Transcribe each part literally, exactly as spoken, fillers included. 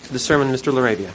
to the sermon, Mister LaRabia.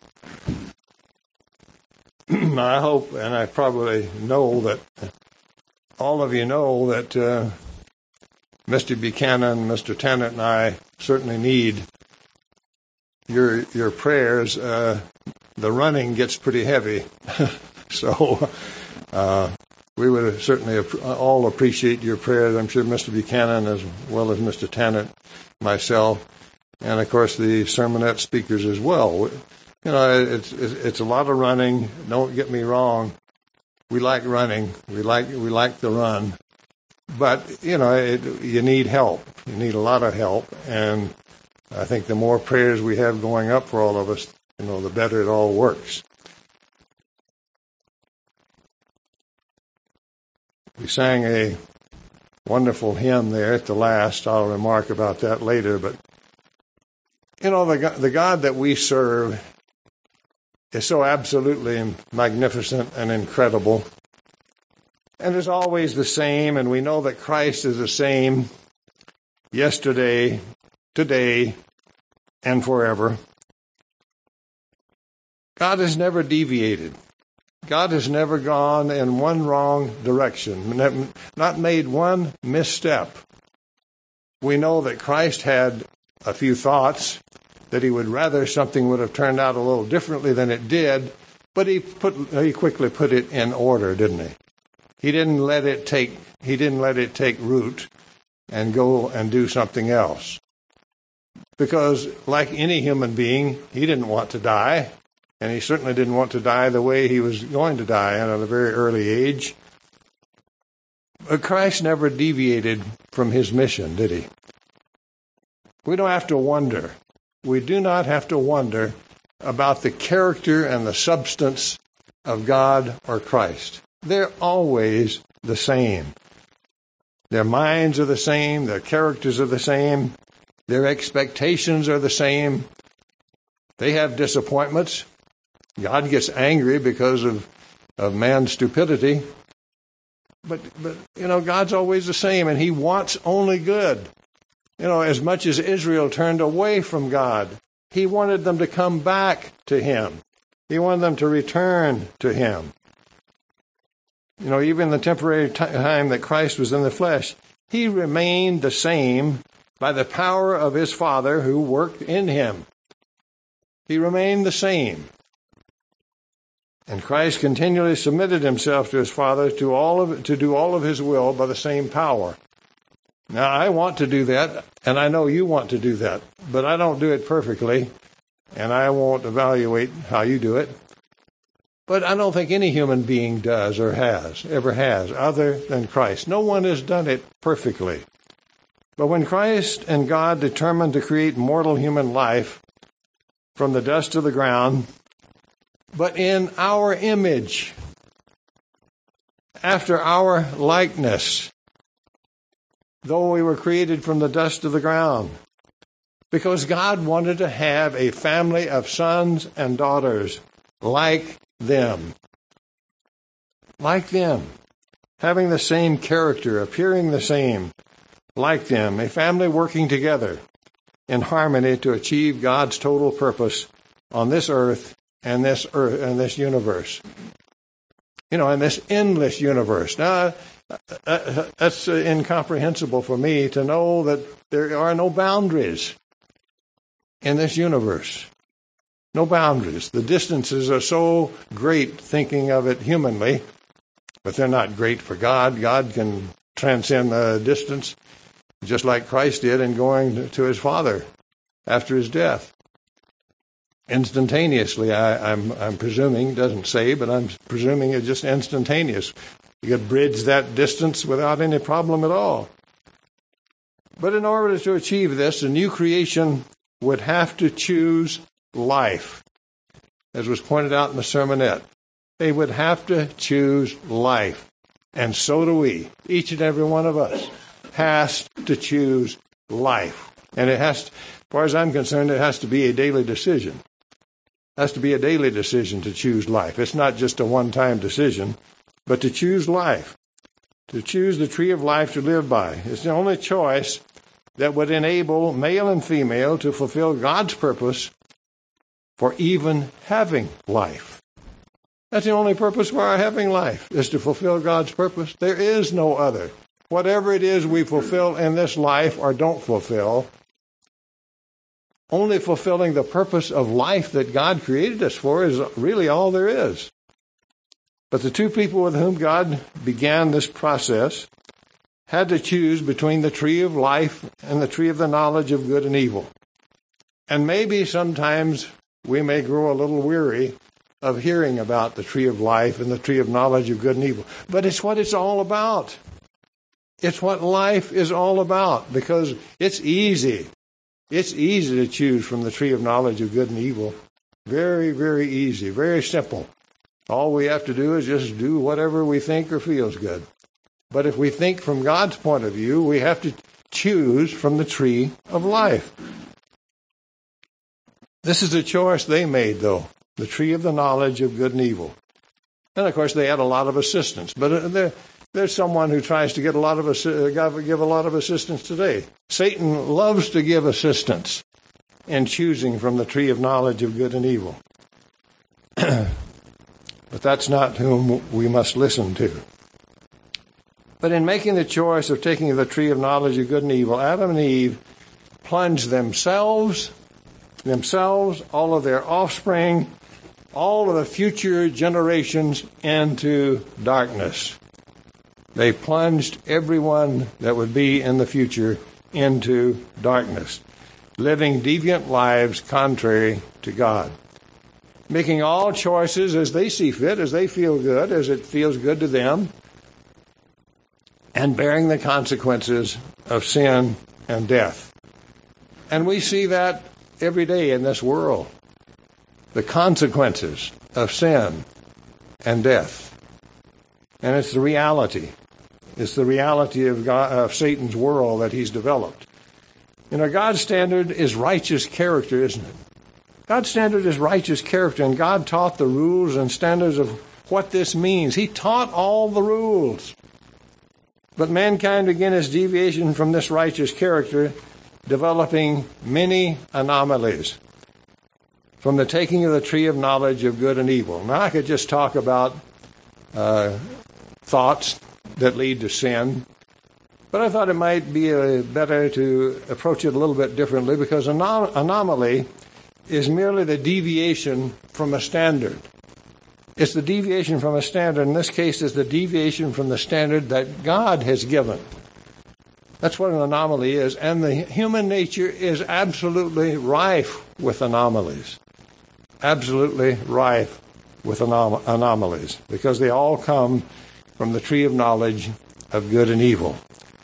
I hope, and I probably know that all of you know that uh, Mister Buchanan, Mister Tennant, and I certainly need your your prayers. Uh, the running gets pretty heavy, so uh, we would certainly all appreciate your prayers. I'm sure Mister Buchanan, as well as Mister Tennant, myself, and of course the sermonette speakers as well. You know, it's it's a lot of running. Don't get me wrong. We like running. We like we like the run. But, you know, it, you need help. You need a lot of help. And I think the more prayers we have going up for all of us, you know, the better it all works. We sang a wonderful hymn there at the last. I'll remark about that later. But, you know, the the God that we serve is so absolutely magnificent and incredible, and is always the same, and we know that Christ is the same yesterday, today, and forever. God has never deviated. God has never gone in one wrong direction, not made one misstep. We know that Christ had a few thoughts, that he would rather something would have turned out a little differently than it did, but he put he quickly put it in order, didn't he? He didn't let it take he didn't let it take root and go and do something else. Because like any human being, he didn't want to die, and he certainly didn't want to die the way he was going to die at a very early age. But Christ never deviated from his mission, did he? We don't have to wonder. We do not have to wonder about the character and the substance of God or Christ. They're always the same. Their minds are the same. Their characters are the same. Their expectations are the same. They have disappointments. God gets angry because of, of man's stupidity. But, but, you know, God's always the same, and he wants only good. You know, as much as Israel turned away from God, he wanted them to come back to him. He wanted them to return to him. You know, even the temporary time that Christ was in the flesh, he remained the same by the power of his Father who worked in him. He remained the same. And Christ continually submitted himself to his Father to all of to do all of his will by the same power. Now, I want to do that, and I know you want to do that, but I don't do it perfectly, and I won't evaluate how you do it. But I don't think any human being does or has, ever has, other than Christ. No one has done it perfectly. But when Christ and God determined to create mortal human life from the dust of the ground, but in our image, after our likeness, though we were created from the dust of the ground, because God wanted to have a family of sons and daughters like them. Like them. Having the same character, appearing the same, like them. A family working together in harmony to achieve God's total purpose on this earth and this earth and this universe. You know, in this endless universe. Now, that's incomprehensible for me to know that there are no boundaries in this universe. No boundaries. The distances are so great, thinking of it humanly, but they're not great for God. God can transcend the distance, just like Christ did in going to his Father after his death. Instantaneously, I, I'm, I'm presuming, doesn't say, but I'm presuming it's just instantaneous. You could bridge that distance without any problem at all. But in order to achieve this, a new creation would have to choose life, as was pointed out in the sermonette. They would have to choose life. And so do we. Each and every one of us has to choose life. And it has, as far as I'm concerned, it has to be a daily decision. It has to be a daily decision to choose life. It's not just a one-time decision, but to choose life. To choose the tree of life to live by. It's the only choice that would enable male and female to fulfill God's purpose for even having life. That's the only purpose for our having life, is to fulfill God's purpose. There is no other. Whatever it is we fulfill in this life or don't fulfill, only fulfilling the purpose of life that God created us for is really all there is. But the two people with whom God began this process had to choose between the tree of life and the tree of the knowledge of good and evil. And maybe sometimes we may grow a little weary of hearing about the tree of life and the tree of knowledge of good and evil. But it's what it's all about. It's what life is all about, because it's easy. It's easy to choose from the tree of knowledge of good and evil. Very, very easy, very simple. All we have to do is just do whatever we think or feels good. But if we think from God's point of view, we have to choose from the tree of life. This is a choice they made, though, the tree of the knowledge of good and evil. And, of course, they had a lot of assistance. But there, there's someone who tries to get a lot of give a lot of assistance today. Satan loves to give assistance in choosing from the tree of knowledge of good and evil. But that's not whom we must listen to. But in making the choice of taking the tree of knowledge of good and evil, Adam and Eve plunged themselves, themselves, all of their offspring, all of the future generations into darkness. They plunged everyone that would be in the future into darkness, living deviant lives contrary to God, making all choices as they see fit, as they feel good, as it feels good to them, and bearing the consequences of sin and death. And we see that every day in this world, the consequences of sin and death. And it's the reality. It's the reality of, God, of Satan's world that he's developed. You know, God's standard is righteous character, isn't it? God's standard is righteous character, and God taught the rules and standards of what this means. He taught all the rules. But mankind began its deviation from this righteous character, developing many anomalies from the taking of the tree of knowledge of good and evil. Now, I could just talk about uh, thoughts that lead to sin, but I thought it might be uh, better to approach it a little bit differently, because an anom- anomaly is merely the deviation from a standard. It's the deviation from a standard. In this case, it's the deviation from the standard that God has given. That's what an anomaly is. And the human nature is absolutely rife with anomalies. Absolutely rife with anom- anomalies. Because they all come from the tree of knowledge of good and evil.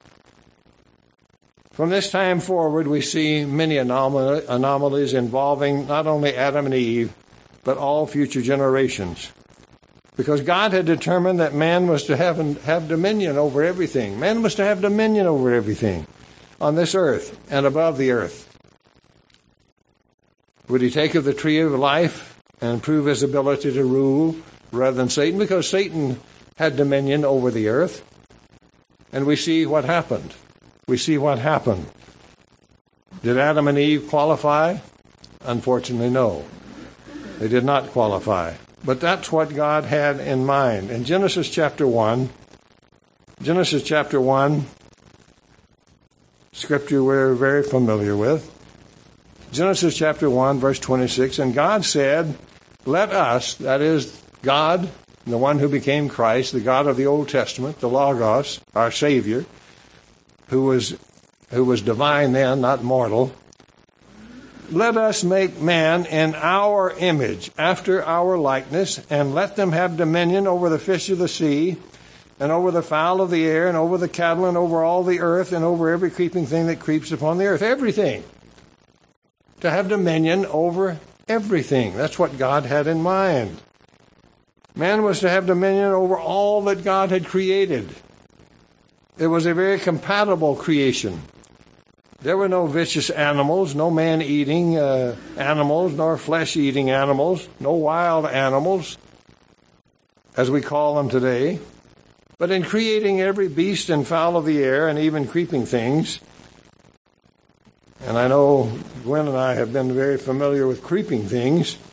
From this time forward, we see many anom- anomalies involving not only Adam and Eve, but all future generations. Because God had determined that man was to have, have dominion over everything. Man was to have dominion over everything on this earth and above the earth. Would he take of the tree of life and prove his ability to rule rather than Satan? Because Satan had dominion over the earth. And we see what happened. We see what happened. Did Adam and Eve qualify? Unfortunately, no. They did not qualify. But that's what God had in mind. In Genesis chapter one, Genesis chapter one, scripture we're very familiar with. Genesis chapter one, verse twenty-six, and God said, let us, that is God, the one who became Christ, the God of the Old Testament, the Logos, our Savior, who was, who was divine then, not mortal, let us make man in our image, after our likeness, and let them have dominion over the fish of the sea, and over the fowl of the air, and over the cattle, and over all the earth, and over every creeping thing that creeps upon the earth. Everything. To have dominion over everything. That's what God had in mind. Man was to have dominion over all that God had created. It was a very compatible creation. There were no vicious animals, no man-eating uh, animals, nor flesh-eating animals, no wild animals, as we call them today. But in creating every beast and fowl of the air, and even creeping things, and I know Gwen and I have been very familiar with creeping things,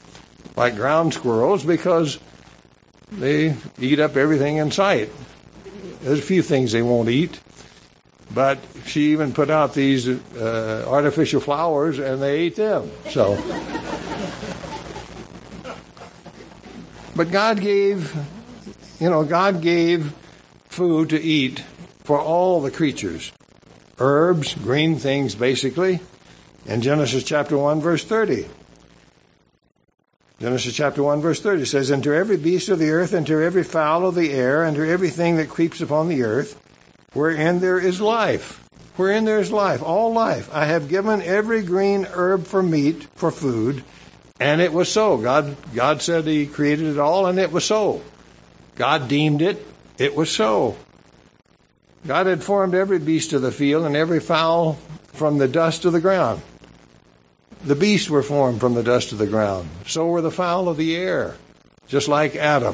like ground squirrels, because they eat up everything in sight. There's a few things they won't eat. But she even put out these uh, artificial flowers, and they ate them. So, but God gave, you know, God gave food to eat for all the creatures. Herbs, green things, basically. In Genesis chapter one, verse thirty. Genesis chapter one, verse thirty says, "And to every beast of the earth, and to every fowl of the air, and to everything that creeps upon the earth, wherein there is life." Wherein there is life, all life. "I have given every green herb for meat, for food." And it was so. God, God said He created it all, and it was so. God deemed it. It was so. God had formed every beast of the field and every fowl from the dust of the ground. The beasts were formed from the dust of the ground. So were the fowl of the air, just like Adam.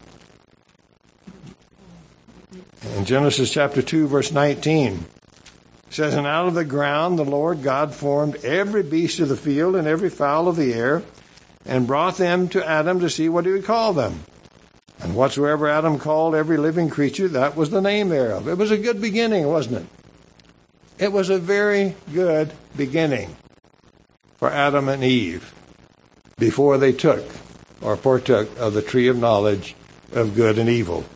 In Genesis chapter two, verse nineteen, it says, "And out of the ground the Lord God formed every beast of the field and every fowl of the air, and brought them to Adam to see what he would call them. And whatsoever Adam called every living creature, that was the name thereof." It was a good beginning, wasn't it? It was a very good beginning for Adam and Eve before they took or partook of the tree of knowledge of good and evil.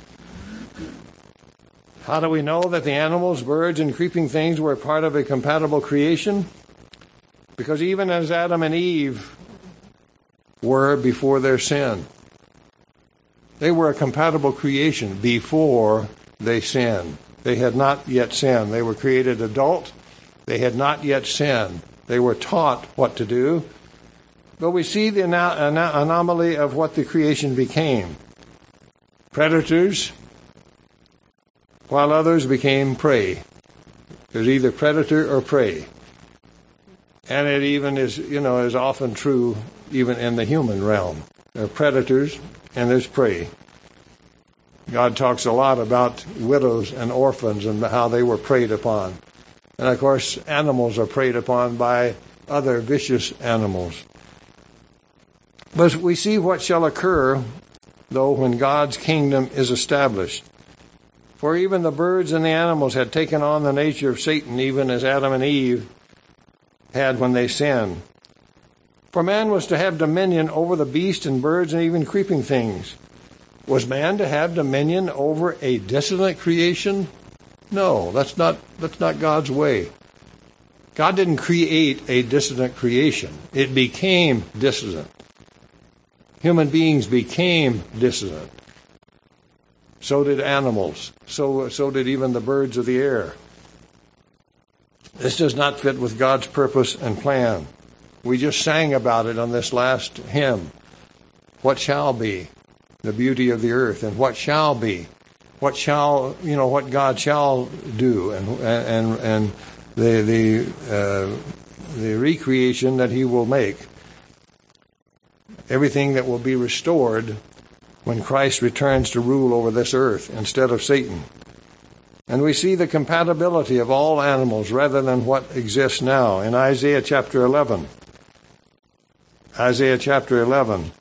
How do we know that the animals, birds, and creeping things were part of a compatible creation? Because even as Adam and Eve were before their sin, they were a compatible creation before they sinned. They had not yet sinned. They were created adult. They had not yet sinned. They were taught what to do. But we see the anom- anomaly of what the creation became. Predators, while others became prey. There's either predator or prey. And it even is, you know, is often true even in the human realm. There are predators and there's prey. God talks a lot about widows and orphans and how they were preyed upon. And of course, animals are preyed upon by other vicious animals. But we see what shall occur, though, when God's kingdom is established. For even the birds and the animals had taken on the nature of Satan, even as Adam and Eve had when they sinned. For man was to have dominion over the beasts and birds and even creeping things. Was man to have dominion over a dissident creation? No, that's not, that's not God's way. God didn't create a dissident creation. It became dissident. Human beings became dissident. So did animals. So, so did even the birds of the air. This does not fit with God's purpose and plan. We just sang about it on this last hymn. What shall be? The beauty of the earth. And what shall be? What shall, you know, what God shall do. And and and the the uh, the recreation that He will make. Everything that will be restored when Christ returns to rule over this earth instead of Satan. And we see the compatibility of all animals rather than what exists now. In Isaiah chapter eleven. Isaiah chapter eleven.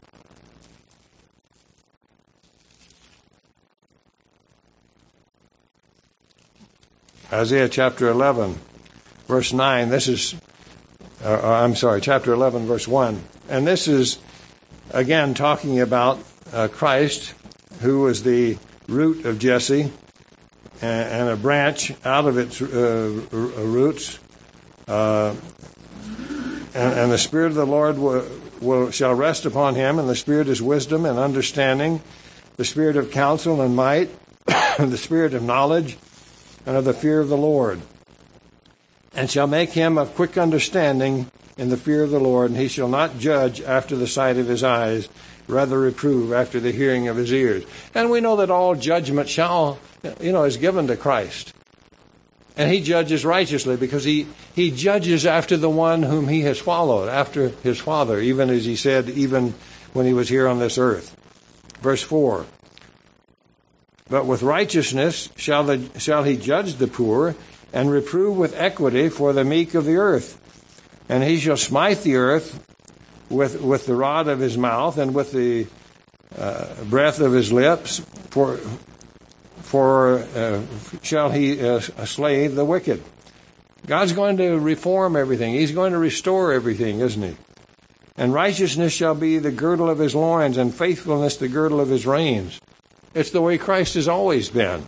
Isaiah chapter eleven, verse nine. This is, uh, I'm sorry, chapter eleven, verse one. And this is, again, talking about uh, Christ, who is the root of Jesse, and, and a branch out of its uh, roots. Uh, and, and the Spirit of the Lord will, will shall rest upon him, and the Spirit is wisdom and understanding, the Spirit of counsel and might, and the Spirit of knowledge, and of the fear of the Lord, and shall make him of quick understanding in the fear of the Lord, and he shall not judge after the sight of his eyes, rather reprove after the hearing of his ears. And we know that all judgment shall, you know, is given to Christ. And he judges righteously because he, he judges after the one whom he has followed, after his Father, even as he said, even when he was here on this earth. Verse four. But with righteousness shall, the, shall he judge the poor, and reprove with equity for the meek of the earth. And he shall smite the earth with, with the rod of his mouth and with the uh, breath of his lips, for, for uh, shall he uh, slay the wicked. God's going to reform everything. He's going to restore everything, isn't he? And righteousness shall be the girdle of his loins, and faithfulness the girdle of his reins. It's the way Christ has always been.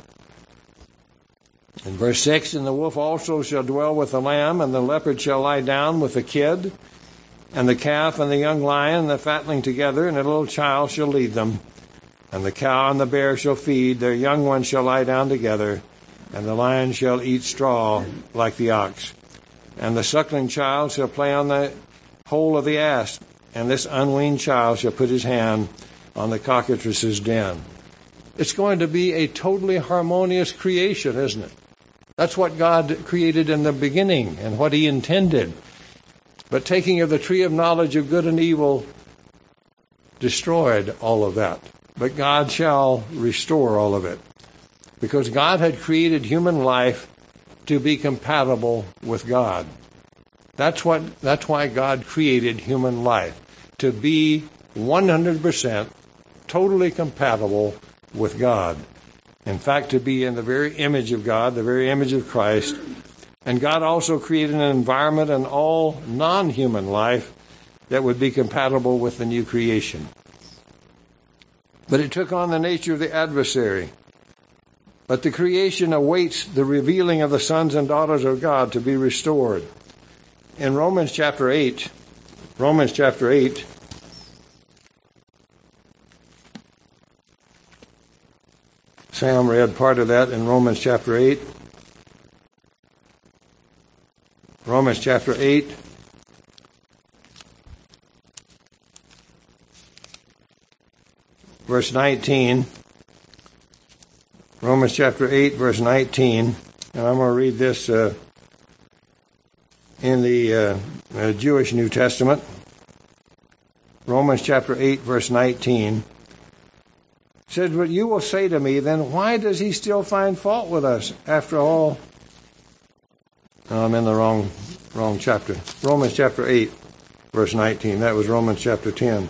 In verse six, and the wolf also shall dwell with the lamb, and the leopard shall lie down with the kid, and the calf and the young lion and the fatling together, and a little child shall lead them. And the cow and the bear shall feed, their young ones shall lie down together, and the lion shall eat straw like the ox. And the suckling child shall play on the hole of the ass, and this unweaned child shall put his hand on the cockatrice's den. It's going to be a totally harmonious creation, isn't it? That's what God created in the beginning and what he intended. But taking of the tree of knowledge of good and evil destroyed all of that. But God shall restore all of it. Because God had created human life to be compatible with God. That's what. That's why God created human life, to be one hundred percent totally compatible with God. In fact, to be in the very image of God, the very image of Christ. And God also created an environment in all non-human life that would be compatible with the new creation. But it took on the nature of the adversary. But the creation awaits the revealing of the sons and daughters of God to be restored. In Romans chapter eight, Romans chapter eight, Sam read part of that in Romans chapter eight. Romans chapter eight. Verse nineteen. Romans chapter eight, verse nineteen. And I'm going to read this uh, in the uh, uh, Jewish New Testament. Romans chapter eight, verse nineteen. It says, but you will say to me, then why does he still find fault with us? After all, no, I'm in the wrong wrong chapter. Romans chapter eight, verse nineteen. That was Romans chapter ten.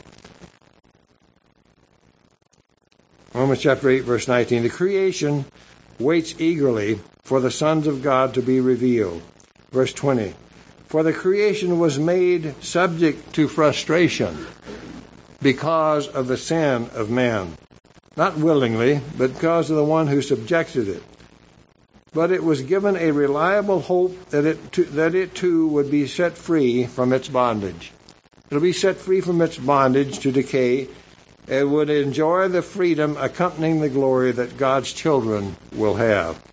Romans chapter eight, verse nineteen. The creation waits eagerly for the sons of God to be revealed. Verse twenty. For the creation was made subject to frustration because of the sin of man. Not willingly, but because of the one who subjected it. But it was given a reliable hope that it, to, that it too would be set free from its bondage. It will be set free from its bondage to decay. It would enjoy the freedom accompanying the glory that God's children will have.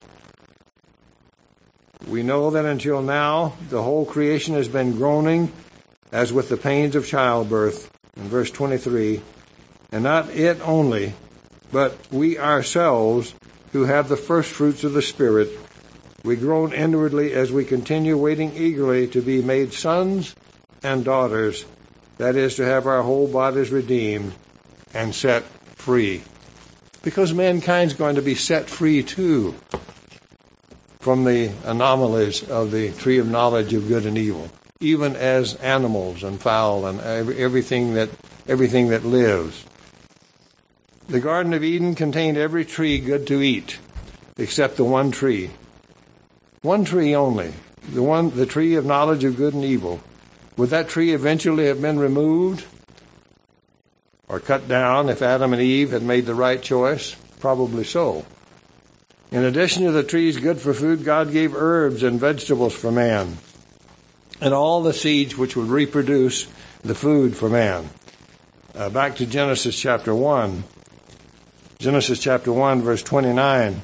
We know that until now, the whole creation has been groaning as with the pains of childbirth, in verse twenty-three. And not it only, but we ourselves, who have the first fruits of the Spirit, we groan inwardly as we continue waiting eagerly to be made sons and daughters, that is, to have our whole bodies redeemed and set free. Because mankind's going to be set free too from the anomalies of the tree of knowledge of good and evil, even as animals and fowl and everything that everything that lives. The Garden of Eden contained every tree good to eat, except the one tree. One tree only, the one, the tree of knowledge of good and evil. Would that tree eventually have been removed or cut down if Adam and Eve had made the right choice? Probably so. In addition to the trees good for food, God gave herbs and vegetables for man, and all the seeds which would reproduce the food for man. Uh, back to Genesis chapter one. Genesis chapter one, verse twenty-nine.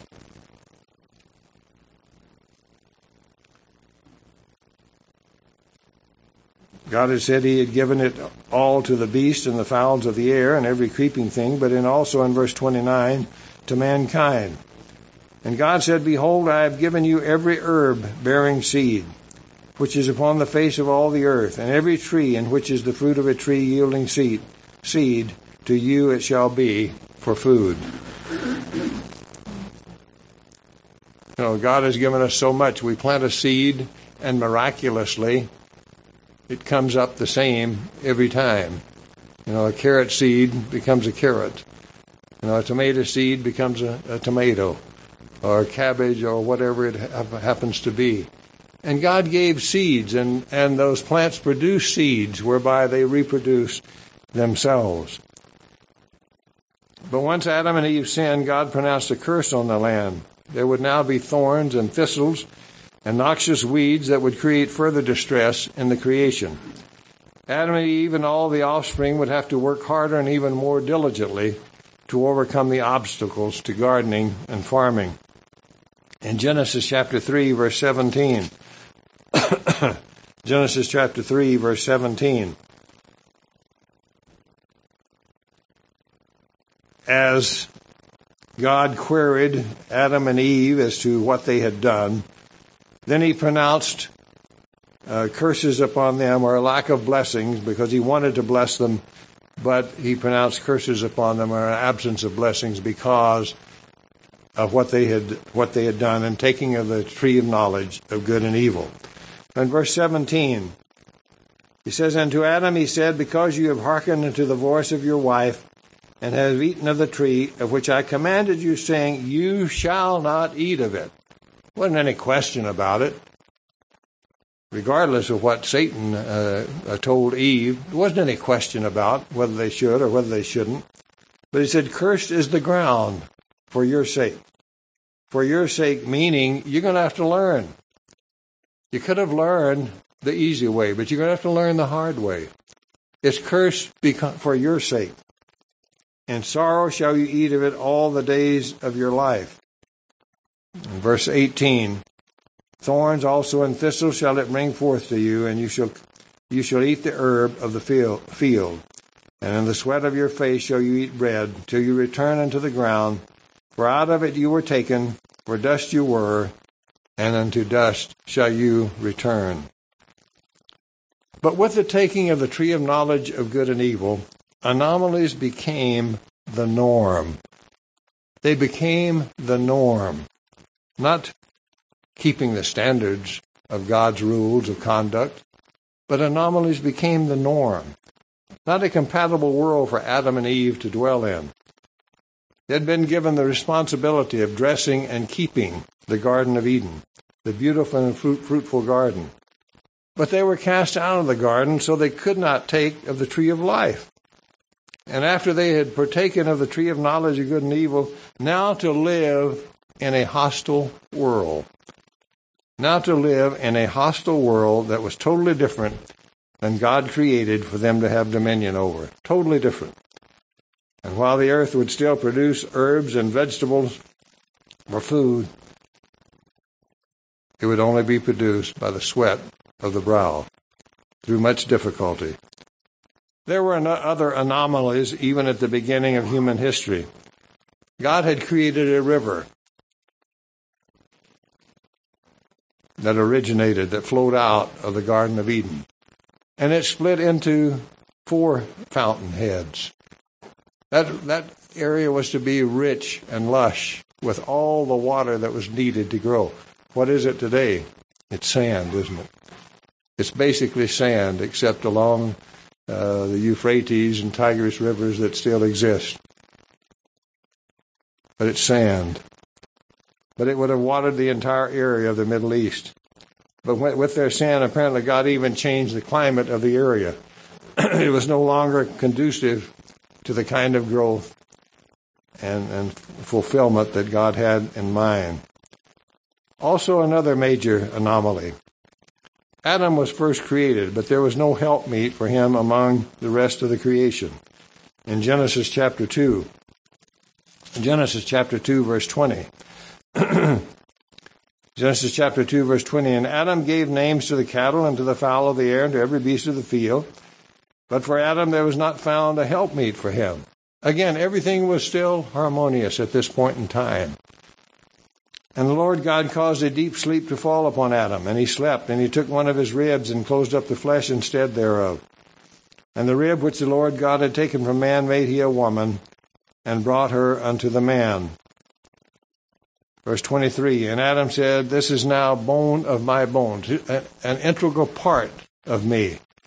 God had said he had given it all to the beasts and the fowls of the air and every creeping thing, but in also in verse twenty-nine, to mankind. And God said, behold, I have given you every herb bearing seed, which is upon the face of all the earth, and every tree in which is the fruit of a tree yielding seed, seed, to you it shall be for food. You know, God has given us so much. We plant a seed, and miraculously, it comes up the same every time. You know, a carrot seed becomes a carrot. You know, a tomato seed becomes a, a tomato, or a cabbage, or whatever it ha- happens to be. And God gave seeds, and, and those plants produce seeds whereby they reproduce themselves. But once Adam and Eve sinned, God pronounced a curse on the land. There would now be thorns and thistles and noxious weeds that would create further distress in the creation. Adam and Eve and all the offspring would have to work harder and even more diligently to overcome the obstacles to gardening and farming. In Genesis chapter three, verse seventeen, Genesis chapter three, verse seventeen, as God queried Adam and Eve as to what they had done, then he pronounced uh, curses upon them, or a lack of blessings, because he wanted to bless them, but he pronounced curses upon them, or an absence of blessings, because of what they had what they had done in taking of the tree of knowledge of good and evil. In verse seventeen, he says, "And to Adam he said, because you have hearkened unto the voice of your wife, and have eaten of the tree of which I commanded you, saying, you shall not eat of it." Wasn't any question about it. Regardless of what Satan uh, told Eve, there wasn't any question about whether they should or whether they shouldn't. But he said, cursed is the ground for your sake. For your sake, meaning you're going to have to learn. You could have learned the easy way, but you're going to have to learn the hard way. It's cursed because, for your sake. In sorrow shall you eat of it all the days of your life. In verse eighteen, thorns also and thistles shall it bring forth to you, and you shall you shall eat the herb of the field. And in the sweat of your face shall you eat bread, till you return unto the ground. For out of it you were taken, for dust you were, and unto dust shall you return. But with the taking of the tree of knowledge of good and evil, anomalies became the norm. They became the norm. Not keeping the standards of God's rules of conduct, but anomalies became the norm. Not a compatible world for Adam and Eve to dwell in. They had been given the responsibility of dressing and keeping the Garden of Eden, the beautiful and fruit, fruitful garden. But they were cast out of the garden, so they could not take of the tree of life. And after they had partaken of the tree of knowledge of good and evil, now to live in a hostile world. Now to live in a hostile world that was totally different than God created for them to have dominion over. Totally different. And while the earth would still produce herbs and vegetables for food, it would only be produced by the sweat of the brow, through much difficulty. There were other anomalies even at the beginning of human history. God had created a river that originated, that flowed out of the Garden of Eden. And it split into four fountainheads. That, that area was to be rich and lush with all the water that was needed to grow. What is it today? It's sand, isn't it? It's basically sand, except along uh, the Euphrates and Tigris rivers that still exist. But it's sand. But it would have watered the entire area of the Middle East. But with their sin, apparently God even changed the climate of the area. It was no longer conducive to the kind of growth and, and fulfillment that God had in mind. Also, another major anomaly. Adam was first created, but there was no helpmeet for him among the rest of the creation. In Genesis chapter two, Genesis chapter two, verse twenty. Genesis chapter two, verse twenty, and Adam gave names to the cattle and to the fowl of the air and to every beast of the field. But for Adam there was not found a helpmeet for him. Again, everything was still harmonious at this point in time. And the Lord God caused a deep sleep to fall upon Adam, and he slept, and he took one of his ribs and closed up the flesh instead thereof. And the rib which the Lord God had taken from man made he a woman, and brought her unto the man. Verse twenty-three, and Adam said, this is now bone of my bones, an integral part of me.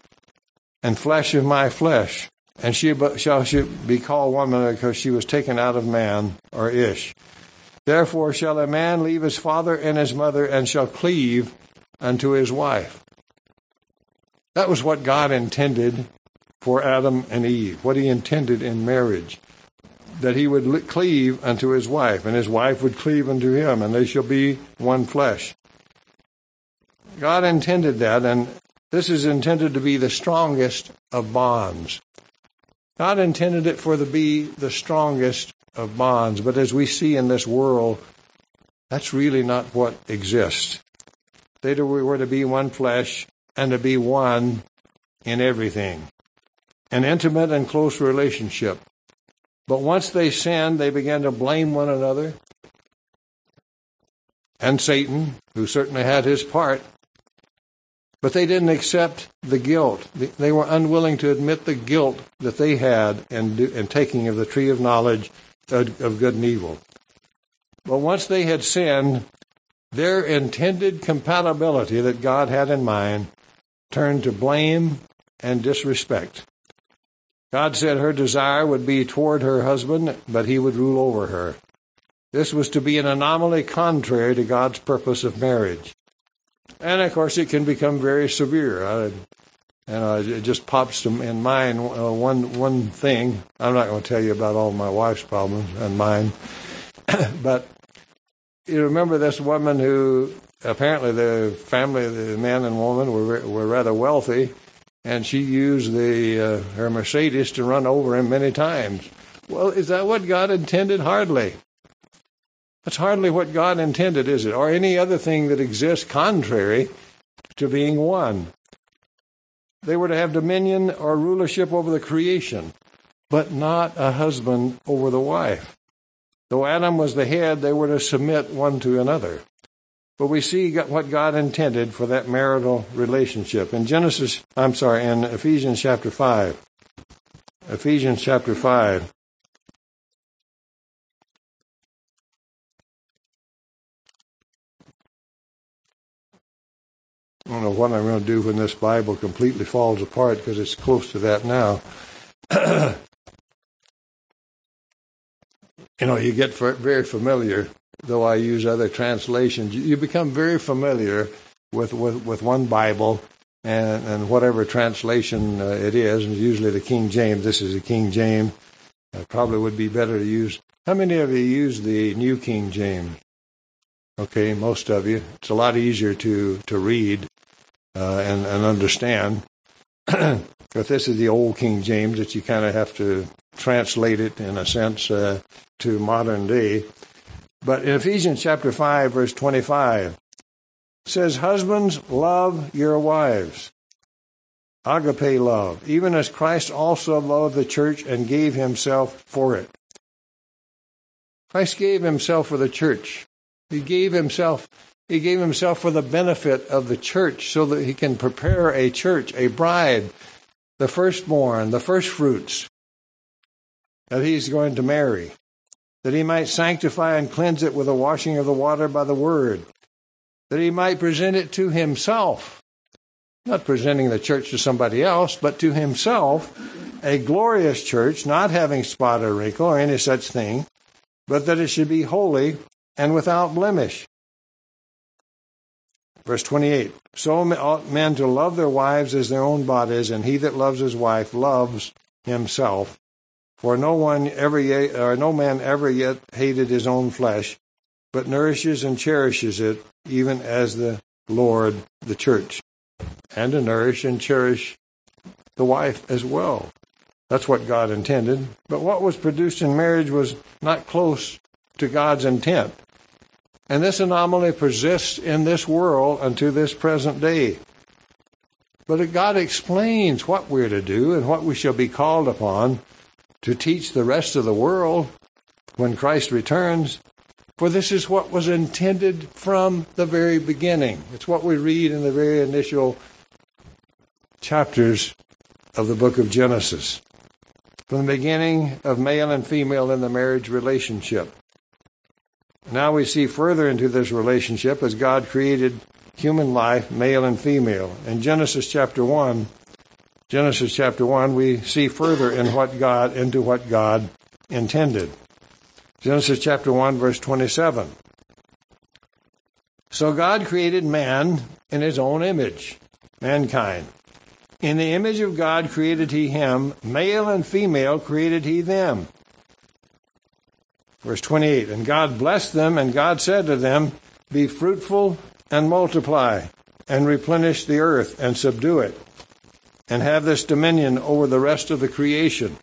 and flesh of my flesh. And she shall be called woman because she was taken out of man, or Ish. Therefore shall a man leave his father and his mother, and shall cleave unto his wife. That was what God intended for Adam and Eve, what he intended in marriage, that he would cleave unto his wife, and his wife would cleave unto him, and they shall be one flesh. God intended that, and this is intended to be the strongest of bonds. God intended it for to be the strongest of bonds, but as we see in this world, that's really not what exists. They were to be one flesh and to be one in everything, an intimate and close relationship. But once they sinned, they began to blame one another, and Satan, who certainly had his part. But they didn't accept the guilt. They were unwilling to admit the guilt that they had in, do, in taking of the tree of knowledge of, of good and evil. But once they had sinned, their intended compatibility that God had in mind turned to blame and disrespect. God said her desire would be toward her husband, but he would rule over her. This was to be an anomaly contrary to God's purpose of marriage. And, of course, it can become very severe. I, you know, it just pops to in mind uh, one one thing. I'm not going to tell you about all my wife's problems and mine. But you remember this woman who apparently the family, the man and woman, were were rather wealthy, and she used the uh, her Mercedes to run over him many times. Well, is that what God intended? Hardly. That's hardly what God intended, is it? Or any other thing that exists contrary to being one. They were to have dominion or rulership over the creation, but not a husband over the wife. Though Adam was the head, they were to submit one to another. But we see what God intended for that marital relationship. In Genesis, I'm sorry, in Ephesians chapter five. Ephesians chapter five. I don't know what I'm going to do when this Bible completely falls apart, because it's close to that now. You know, you get very familiar, though I use other translations. You become very familiar with, with, with one Bible and, and whatever translation uh, it is, and usually the King James. This is the King James. It probably would be better to use. How many of you use the New King James? Okay, most of you. It's a lot easier to, to read uh, and, and understand. But this is the old King James that you kind of have to translate it, in a sense, uh, to modern day. But in Ephesians chapter five, verse twenty-five, it says, "Husbands, love your wives." Agape love, even as Christ also loved the church and gave himself for it. Christ gave himself for the church. He gave himself, he gave himself for the benefit of the church, so that he can prepare a church, a bride, the firstborn, the first fruits that he's going to marry, that he might sanctify and cleanse it with the washing of the water by the word, that he might present it to himself, not presenting the church to somebody else, but to himself, a glorious church, not having spot or wrinkle or any such thing, but that it should be holy and without blemish. Verse twenty-eight, "So ought men to love their wives as their own bodies, and he that loves his wife loves himself. For no one ever yet, or no man ever yet hated his own flesh, but nourishes and cherishes it, even as the Lord the church." And to nourish and cherish the wife as well. That's what God intended. But what was produced in marriage was not close to God's intent. And this anomaly persists in this world unto this present day. But God explains what we're to do and what we shall be called upon to teach the rest of the world when Christ returns. For this is what was intended from the very beginning. It's what we read in the very initial chapters of the book of Genesis. From the beginning of male and female in the marriage relationship. Now we see further into this relationship as God created human life, male and female. In Genesis chapter one, Genesis chapter one, we see further in what God, into what God intended. Genesis chapter one, verse twenty-seven. So God created man in his own image, mankind. In the image of God created he him, male and female created he them. Verse twenty-eight, and God blessed them, and God said to them, be fruitful and multiply, and replenish the earth, and subdue it, and have this dominion over the rest of the creation.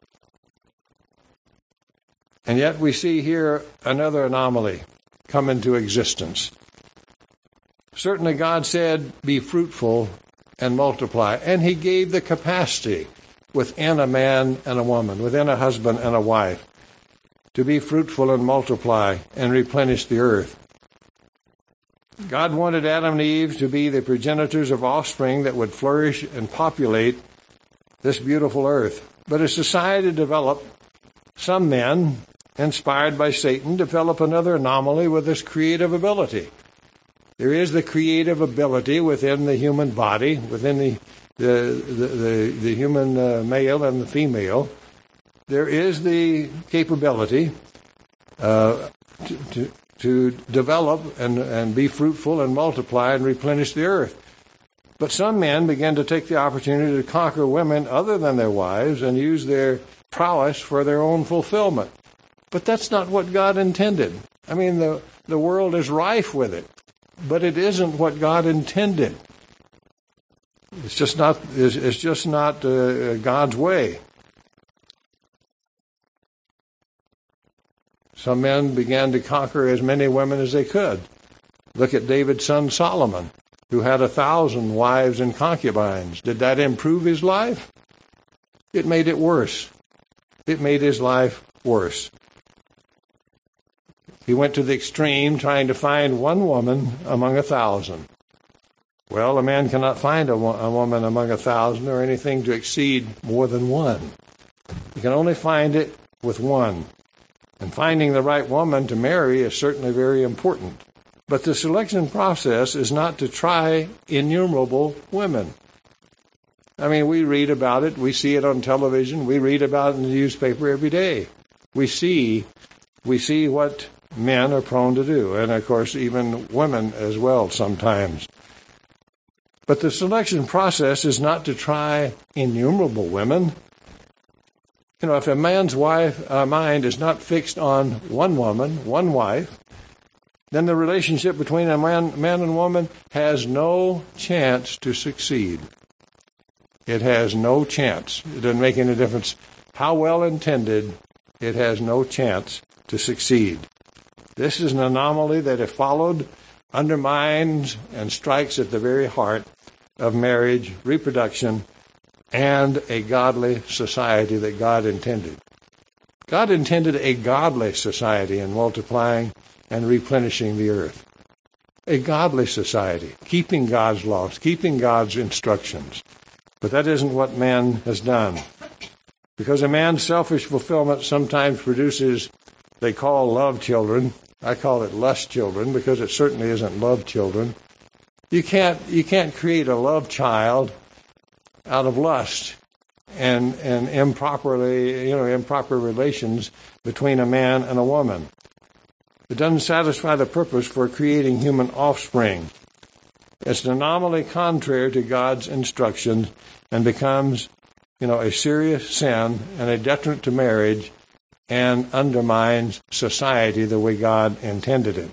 And yet we see here another anomaly come into existence. Certainly God said, be fruitful and multiply, and he gave the capacity within a man and a woman, within a husband and a wife, to be fruitful and multiply and replenish the earth. God wanted Adam and Eve to be the progenitors of offspring that would flourish and populate this beautiful earth. But as society developed, some men, inspired by Satan, develop another anomaly with this creative ability. There is the creative ability within the human body, within the the the, the, the human uh, male and the female. There is the capability uh, to, to to develop and, and be fruitful and multiply and replenish the earth. But some men begin to take the opportunity to conquer women other than their wives and use their prowess for their own fulfillment. But that's not what God intended. I mean, the, the world is rife with it, but it isn't what God intended. It's just not, it's, it's just not uh, God's way. Some men began to conquer as many women as they could. Look at David's son Solomon, who had a thousand wives and concubines. Did that improve his life? It made it worse. It made his life worse. He went to the extreme trying to find one woman among a thousand. Well, a man cannot find a, wo- a woman among a thousand or anything to exceed more than one. You can only find it with one. And finding the right woman to marry is certainly very important. But the selection process is not to try innumerable women. I mean, we read about it. We see it on television. We read about it in the newspaper every day. We see, we see what men are prone to do. And, of course, even women as well sometimes. But the selection process is not to try innumerable women. You know, if a man's wife uh, mind is not fixed on one woman, one wife, then the relationship between a man, man and woman has no chance to succeed. It has no chance. It doesn't make any difference how well intended. It has no chance to succeed. This is an anomaly that, if followed, undermines and strikes at the very heart of marriage, reproduction, and a godly society that God intended. God intended a godly society in multiplying and replenishing the earth. A godly society, keeping God's laws, keeping God's instructions. But that isn't what man has done. Because a man's selfish fulfillment sometimes produces, they call love children. I call it lust children, because it certainly isn't love children. You can't, you can't create a love child out of lust and and improperly, you know, improper relations between a man and a woman. It doesn't satisfy the purpose for creating human offspring. It's an anomaly contrary to God's instructions and becomes, you know, a serious sin and a detriment to marriage and undermines society the way God intended it.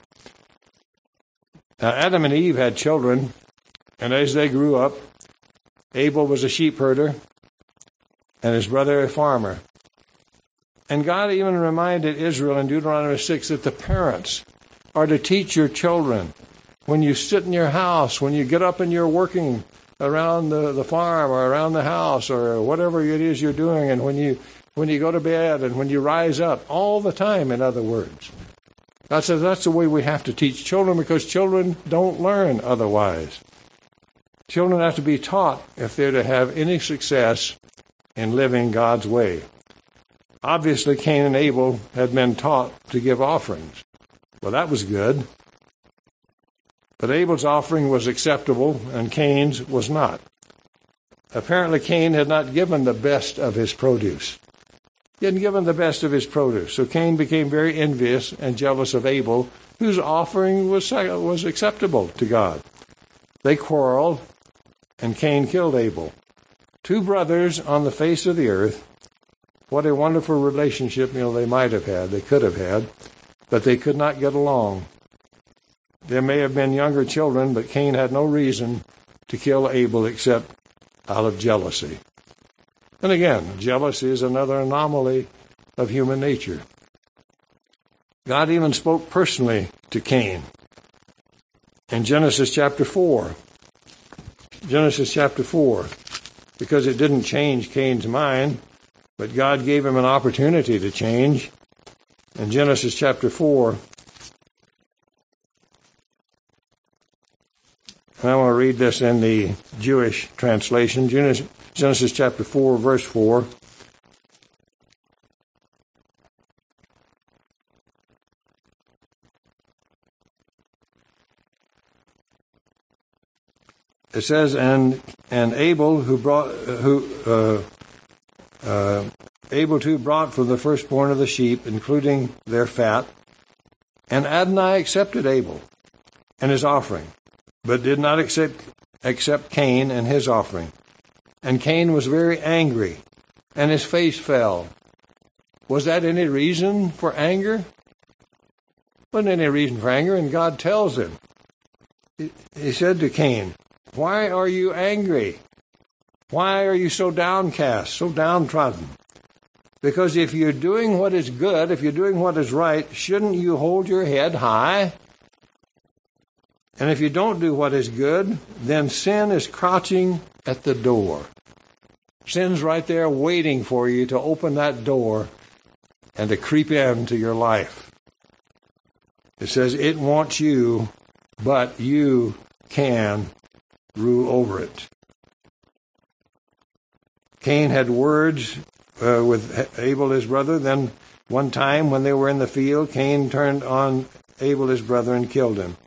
Now, Adam and Eve had children, and as they grew up, Abel was a sheep herder, and his brother a farmer. And God even reminded Israel in Deuteronomy six that the parents are to teach your children. When you sit in your house, when you get up and you're working around the, the farm or around the house or whatever it is you're doing, and when you when you go to bed and when you rise up, all the time, in other words. God says that's the way we have to teach children, because children don't learn otherwise. Children have to be taught if they're to have any success in living God's way. Obviously, Cain and Abel had been taught to give offerings. Well, that was good. But Abel's offering was acceptable, and Cain's was not. apparently Cain had not given the best of his produce. He hadn't given the best of his produce. So Cain became very envious and jealous of Abel, whose offering was, was acceptable to God. They quarreled, and Cain killed Abel. Two brothers on the face of the earth. What a wonderful relationship, you know, they might have had, they could have had, but they could not get along. There may have been younger children, but Cain had no reason to kill Abel except out of jealousy. And again, jealousy is another anomaly of human nature. God even spoke personally to Cain. In Genesis chapter four, Genesis chapter four, because it didn't change Cain's mind, but God gave him an opportunity to change. In Genesis chapter four, and I want to read this in the Jewish translation, Genesis, Genesis chapter four, verse four. It says, and and Abel who brought who uh, uh, Abel too brought from the firstborn of the sheep, including their fat, and Adonai accepted Abel and his offering, but did not accept accept Cain and his offering. And Cain was very angry, and his face fell. Was that any reason for anger? Wasn't any reason for anger, and God tells him. He, he said to Cain, "Why are you angry? Why are you so downcast, so downtrodden? Because if you're doing what is good, if you're doing what is right, shouldn't you hold your head high? And if you don't do what is good, then sin is crouching at the door. Sin's right there waiting for you to open that door and to creep into your life. It says it wants you, but you can rule over it." Cain had words uh, with Abel, his brother. Then one time when they were in the field, Cain turned on Abel, his brother, and killed him.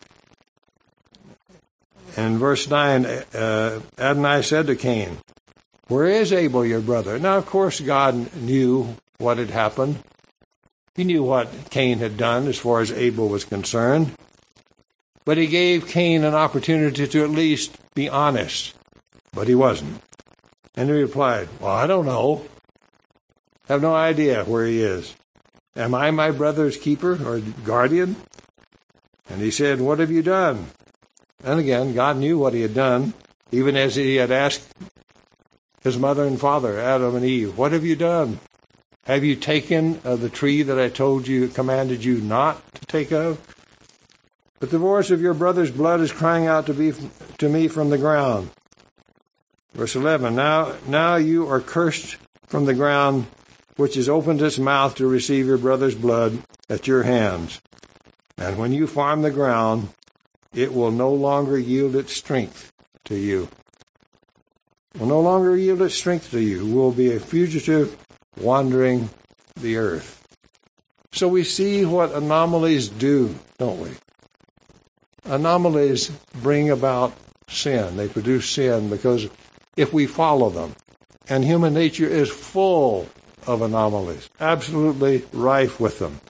In verse nine, uh, Adonai said to Cain, "Where is Abel, your brother?" Now, of course, God knew what had happened. He knew what Cain had done as far as Abel was concerned. But he gave Cain an opportunity to at least be honest. But he wasn't. And he replied, "Well, I don't know. I have no idea where he is. Am I my brother's keeper or guardian?" And he said, "What have you done?" And again, God knew what he had done, even as he had asked his mother and father, Adam and Eve, "What have you done? Have you taken of the tree that I told you, commanded you not to take of? But the voice of your brother's blood is crying out to be to me from the ground." Verse eleven, now, now you are cursed from the ground, which has opened its mouth to receive your brother's blood at your hands. And when you farm the ground, it will no longer yield its strength to you. Will no longer yield its strength to you. Will be a fugitive wandering the earth. So we see what anomalies do, don't we? Anomalies bring about sin. They produce sin because if we follow them, and human nature is full of anomalies, absolutely rife with them.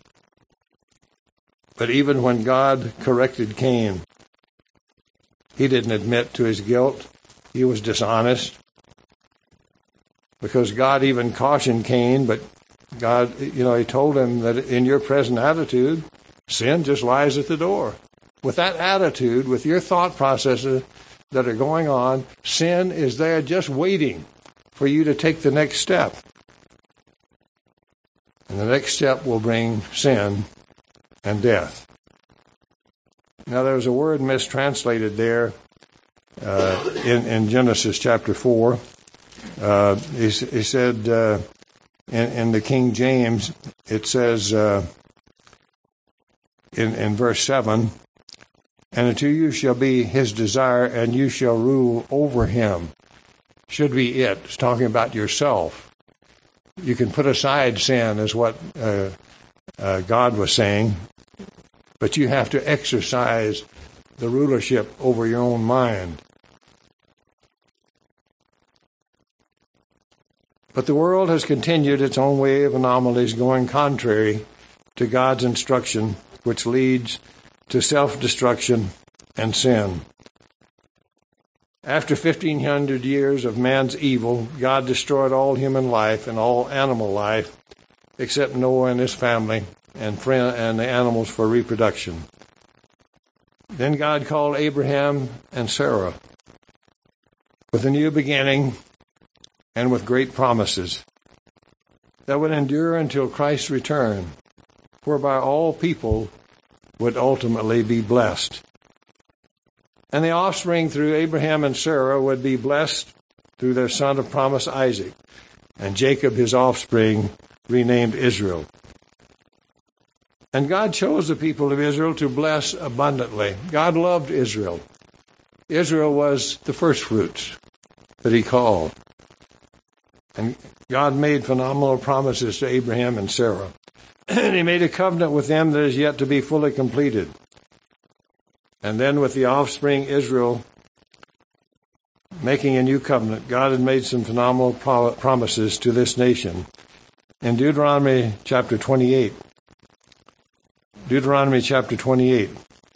But even when God corrected Cain, he didn't admit to his guilt. He was dishonest. Because God even cautioned Cain, but God, you know, he told him that in your present attitude, sin just lies at the door. With that attitude, with your thought processes that are going on, sin is there just waiting for you to take the next step. And the next step will bring sin and death. Now, there's a word mistranslated there uh, in, in Genesis chapter four. Uh, he, he said uh, in, in the King James, it says uh, in, in verse seven, "And unto you shall be his desire, and you shall rule over him." Should be it. It's talking about yourself. You can put aside sin, is what uh, uh, God was saying, but you have to exercise the rulership over your own mind. But the world has continued its own way of anomalies, going contrary to God's instruction, which leads to self-destruction and sin. After fifteen hundred years of man's evil, God destroyed all human life and all animal life, except Noah and his family and friend and the animals for reproduction. Then God called Abraham and Sarah with a new beginning and with great promises that would endure until Christ's return, whereby all people would ultimately be blessed. And the offspring through Abraham and Sarah would be blessed through their son of promise, Isaac, and Jacob, his offspring, renamed Israel. And God chose the people of Israel to bless abundantly. God loved Israel. Israel was the first fruits that he called. And God made phenomenal promises to Abraham and Sarah. And he made a covenant with them that is yet to be fully completed. And then with the offspring Israel making a new covenant, God had made some phenomenal pro- promises to this nation. In Deuteronomy chapter twenty-eight, Deuteronomy chapter twenty-eight,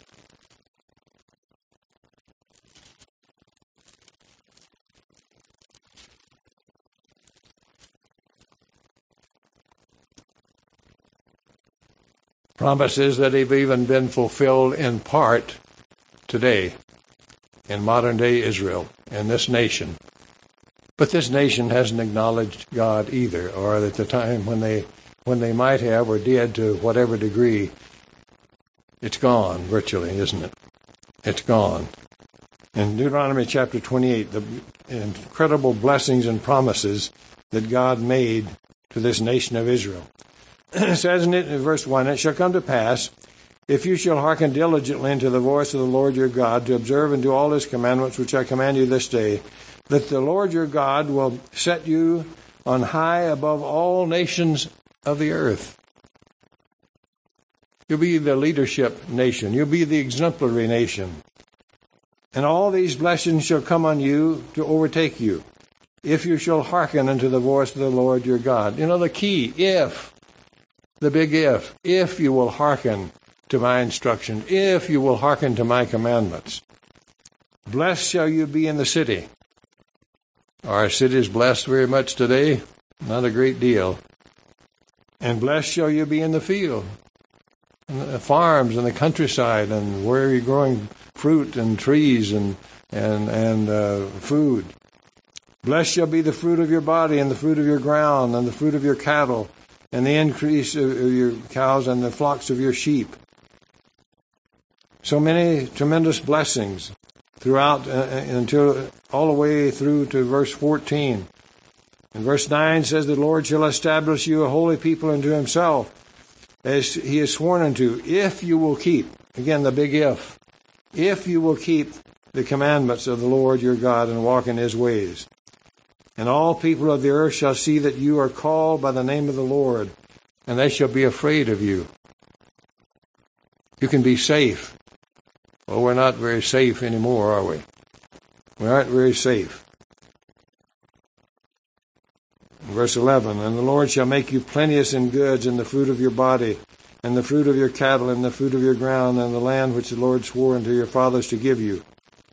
promises that have even been fulfilled in part today in modern-day Israel, in this nation. But this nation hasn't acknowledged God either, or at the time when they when they might have or did to whatever degree, it's gone virtually, isn't it? It's gone. In Deuteronomy chapter twenty-eight, the incredible blessings and promises that God made to this nation of Israel. It says in, it, in verse one, "It shall come to pass, if you shall hearken diligently unto the voice of the Lord your God, to observe and do all his commandments which I command you this day, that the Lord your God will set you on high above all nations of the earth." You'll be the leadership nation. You'll be the exemplary nation. "And all these blessings shall come on you to overtake you, if you shall hearken unto the voice of the Lord your God." You know, the key, if, the big if, if you will hearken to my instruction, if you will hearken to my commandments. "Blessed shall you be in the city." Our city is blessed very much today, not a great deal. "And blessed shall you be in the field," in the farms and the countryside, and where you're growing fruit and trees and and and uh, food. "Blessed shall be the fruit of your body, and the fruit of your ground, and the fruit of your cattle, and the increase of your cows, and the flocks of your sheep." So many tremendous blessings throughout uh, until all the way through to verse fourteen. And verse nine says, "The Lord shall establish you a holy people unto himself, as he has sworn unto, if you will keep," again the big if, "if you will keep the commandments of the Lord your God and walk in his ways. And all people of the earth shall see that you are called by the name of the Lord, and they shall be afraid of you." You can be safe. Well, we're not very safe anymore, are we? We aren't very safe. Verse eleven, "And the Lord shall make you plenteous in goods, in the fruit of your body, and the fruit of your cattle, and the fruit of your ground, and the land which the Lord swore unto your fathers to give you."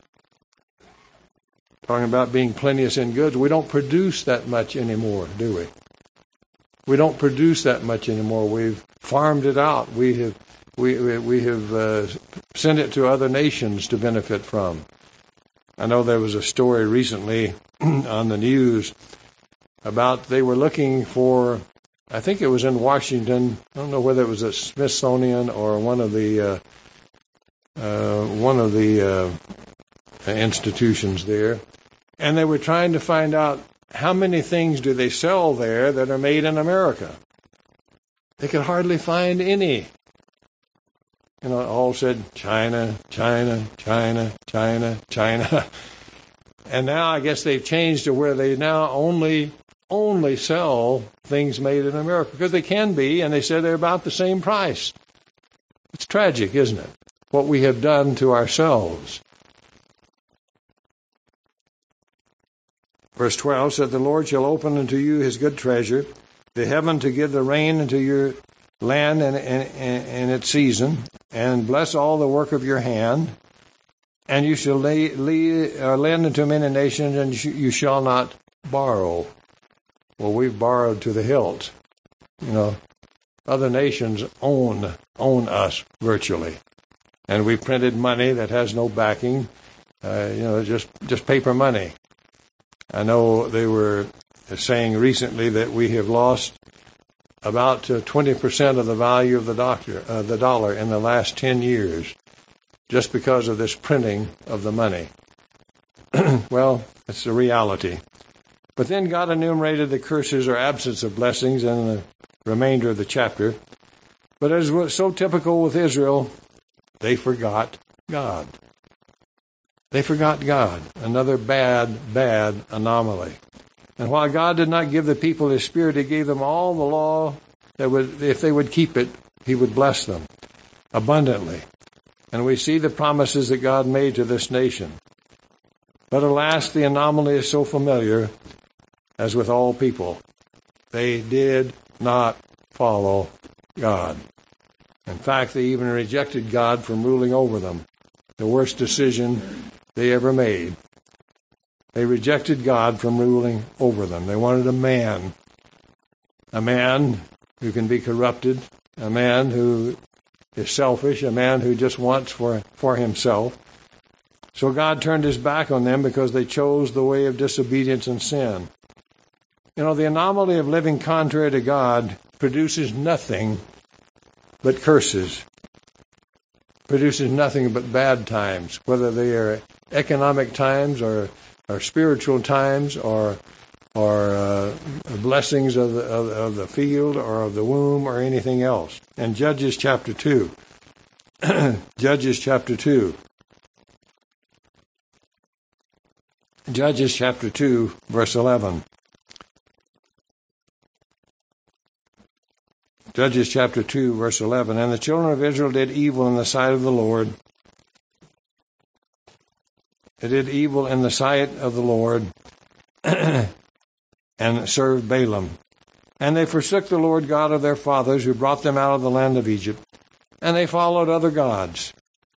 Talking about being plenteous in goods, we don't produce that much anymore, do we? We don't produce that much anymore. We've farmed it out. We have we we, we have uh, sent it to other nations to benefit from. I know there was a story recently on the news about they were looking for, I think it was in Washington. I don't know whether it was at Smithsonian or one of the uh, uh, one of the uh, institutions there, and they were trying to find out how many things do they sell there that are made in America. They could hardly find any. You know, it all said China, China, China, China, China. And now I guess they've changed to where they now only only sell things made in America, because they can be, and they said they're about the same price. It's tragic, isn't it? What we have done to ourselves. Verse twelve said, the Lord shall open unto you his good treasure, the heaven to give the rain unto your land in, in, in its season, and bless all the work of your hand. And you shall lay, lay, uh, lend unto many nations, and sh- you shall not borrow. Well, we've borrowed to the hilt. You know, other nations own own us virtually, and we printed money that has no backing. Uh, you know, just just paper money. I know they were saying recently that we have lost about uh, twenty percent of the value of the doctor, uh, the dollar in the last ten years, just because of this printing of the money. Well, it's the reality. But then God enumerated the curses or absence of blessings in the remainder of the chapter. But as was so typical with Israel, they forgot God. They forgot God. Another bad, bad anomaly. And while God did not give the people his Spirit, he gave them all the law that would, if they would keep it, he would bless them abundantly. And we see the promises that God made to this nation. But alas, the anomaly is so familiar, as with all people. They did not follow God. In fact, they even rejected God from ruling over them. The worst decision they ever made. They rejected God from ruling over them. They wanted a man. A man who can be corrupted. A man who is selfish. A man who just wants for, for himself. So God turned his back on them because they chose the way of disobedience and sin. You know, the anomaly of living contrary to God produces nothing but curses. Produces nothing but bad times, whether they are economic times or, or spiritual times or or uh, blessings of the, of, of the field or of the womb or anything else. And Judges chapter two. Judges chapter two. Judges chapter two, verse eleven. Judges chapter two, verse eleven. And the children of Israel did evil in the sight of the Lord. They did evil in the sight of the Lord and served Balaam. And they forsook the Lord God of their fathers, who brought them out of the land of Egypt, and they followed other gods.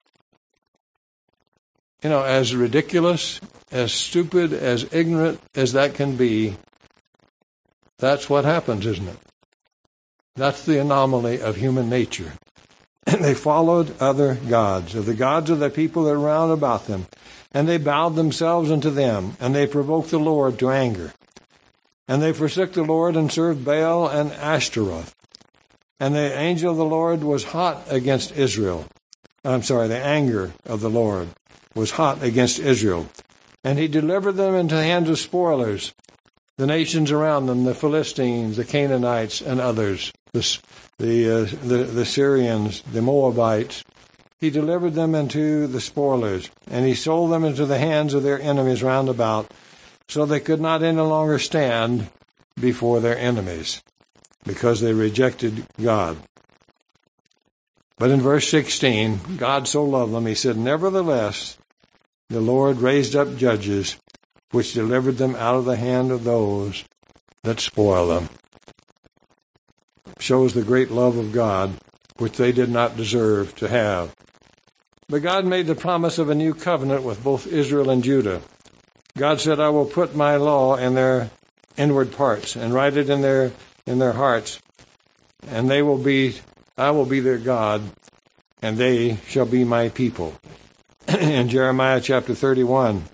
You know, as ridiculous, as stupid, as ignorant as that can be, that's what happens, isn't it? That's the anomaly of human nature. And they followed other gods, of the gods of the people that were round about them, and they bowed themselves unto them, and they provoked the Lord to anger. And they forsook the Lord and served Baal and Ashtaroth. And the angel of the Lord was hot against Israel. I'm sorry, the anger of the Lord was hot against Israel. And he delivered them into the hands of spoilers, the nations around them, the Philistines, the Canaanites, and others, the the, uh, the the Syrians, the Moabites. He delivered them into the spoilers, and he sold them into the hands of their enemies round about, so they could not any longer stand before their enemies, because they rejected God. But in verse sixteen, God so loved them, he said, nevertheless, the Lord raised up judges, which delivered them out of the hand of those that spoil them. Shows the great love of God, which they did not deserve to have. But God made the promise of a new covenant with both Israel and Judah. God said, I will put my law in their inward parts and write it in their in their hearts, and they will be I will be their God, and they shall be my people. In Jeremiah chapter thirty-one.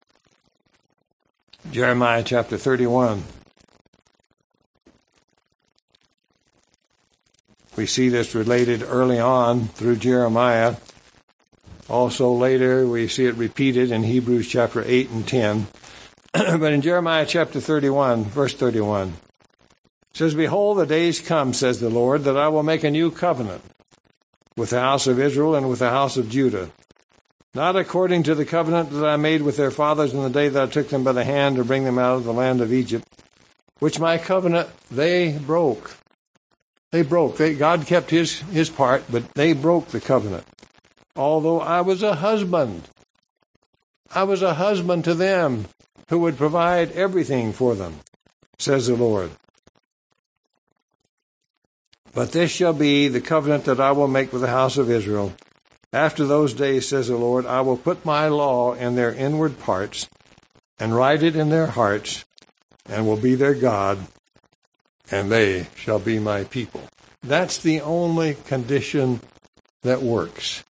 Jeremiah chapter thirty-one. We see this related early on through Jeremiah. Also later we see it repeated in Hebrews chapter eight and ten. But in Jeremiah chapter thirty-one, verse thirty-one, it says, behold, the days come, says the Lord, that I will make a new covenant with the house of Israel and with the house of Judah. Not according to the covenant that I made with their fathers in the day that I took them by the hand to bring them out of the land of Egypt, which my covenant they broke. They broke. They, God kept his, his part, but they broke the covenant. Although I was a husband. I was a husband to them, who would provide everything for them, says the Lord. But this shall be the covenant that I will make with the house of Israel. After those days, says the Lord, I will put my law in their inward parts and write it in their hearts, and will be their God, and they shall be my people. That's the only condition that works.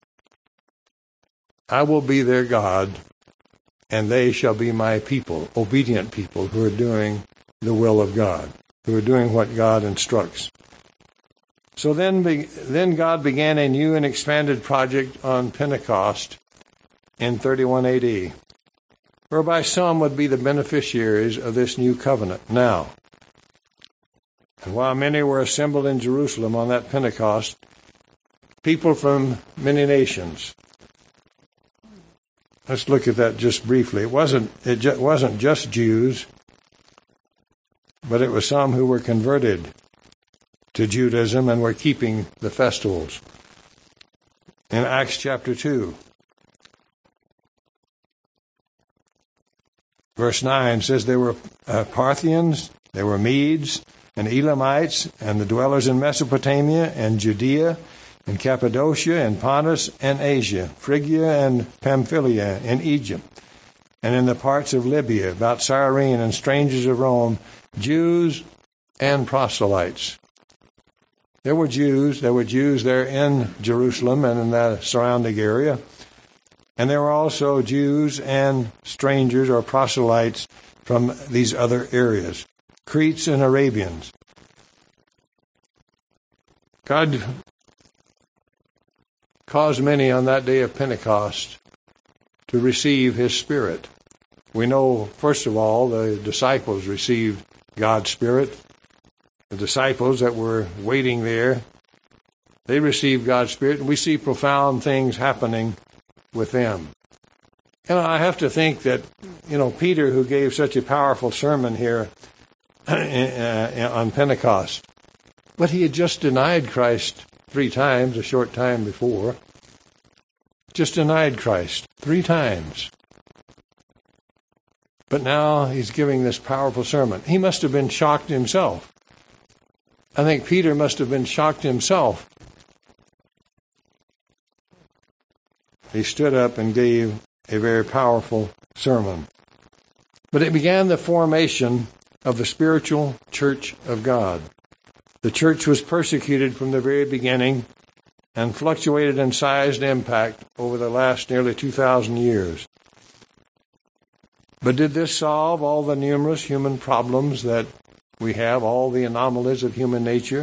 I will be their God, and they shall be my people, obedient people who are doing the will of God, who are doing what God instructs. So then, then God began a new and expanded project on Pentecost in thirty-one A D, whereby some would be the beneficiaries of this new covenant now. And while many were assembled in Jerusalem on that Pentecost, people from many nations. Let's look at that just briefly. It wasn't, it ju- wasn't just Jews, but it was some who were converted to Judaism and were keeping the festivals. In Acts chapter two, verse nine says there were uh, Parthians, there were Medes and Elamites, and the dwellers in Mesopotamia and Judea and Cappadocia and Pontus and Asia, Phrygia and Pamphylia and Egypt, and in the parts of Libya, about Cyrene, and strangers of Rome, Jews and proselytes. There were Jews, there were Jews there in Jerusalem and in that surrounding area. And there were also Jews and strangers or proselytes from these other areas, Cretes and Arabians. God caused many on that day of Pentecost to receive His Spirit. We know, first of all, the disciples received God's Spirit. The disciples that were waiting there, they received God's Spirit, and we see profound things happening with them. And I have to think that, you know, Peter, who gave such a powerful sermon here on Pentecost, but he had just denied Christ three times a short time before. Just denied Christ three times. But now he's giving this powerful sermon. He must have been shocked himself. I think Peter must have been shocked himself. He stood up and gave a very powerful sermon. But it began the formation of the spiritual church of God. The church was persecuted from the very beginning and fluctuated in size and impact over the last nearly two thousand years. But did this solve all the numerous human problems that we have, all the anomalies of human nature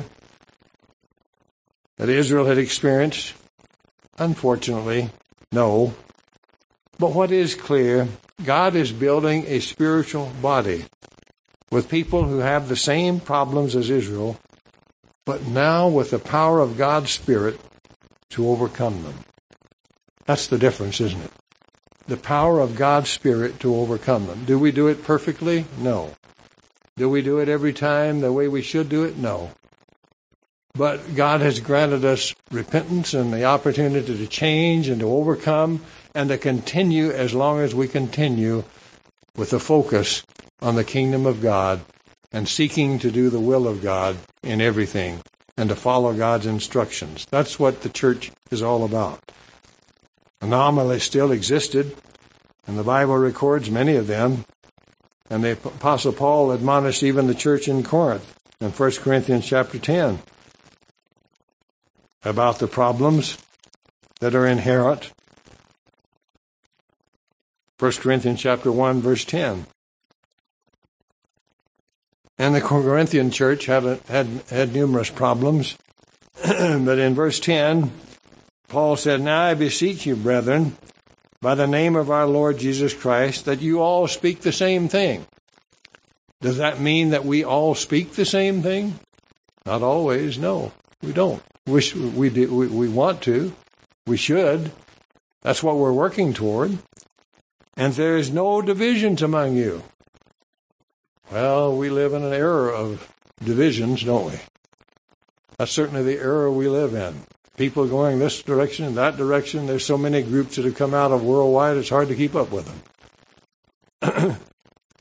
that Israel had experienced? Unfortunately, no. But what is clear, God is building a spiritual body with people who have the same problems as Israel, but now with the power of God's Spirit to overcome them. That's the difference, isn't it? The power of God's Spirit to overcome them. Do we do it perfectly? No. Do we do it every time the way we should do it? No. But God has granted us repentance and the opportunity to change and to overcome and to continue as long as we continue with the focus on the kingdom of God and seeking to do the will of God in everything and to follow God's instructions. That's what the church is all about. Anomalies still existed, and the Bible records many of them. And the Apostle Paul admonished even the church in Corinth in First Corinthians chapter ten about the problems that are inherent. First Corinthians chapter one, verse ten. And the Corinthian church had a, had had numerous problems. But in verse ten, Paul said, "Now I beseech you, brethren, by the name of our Lord Jesus Christ, that you all speak the same thing." Does that mean that we all speak the same thing? Not always. No, we don't. Wish we do, we, we want to. We should. That's what we're working toward. And there is no divisions among you. Well, we live in an era of divisions, don't we? That's certainly the era we live in. People going this direction and that direction. There's so many groups that have come out of worldwide, it's hard to keep up with them.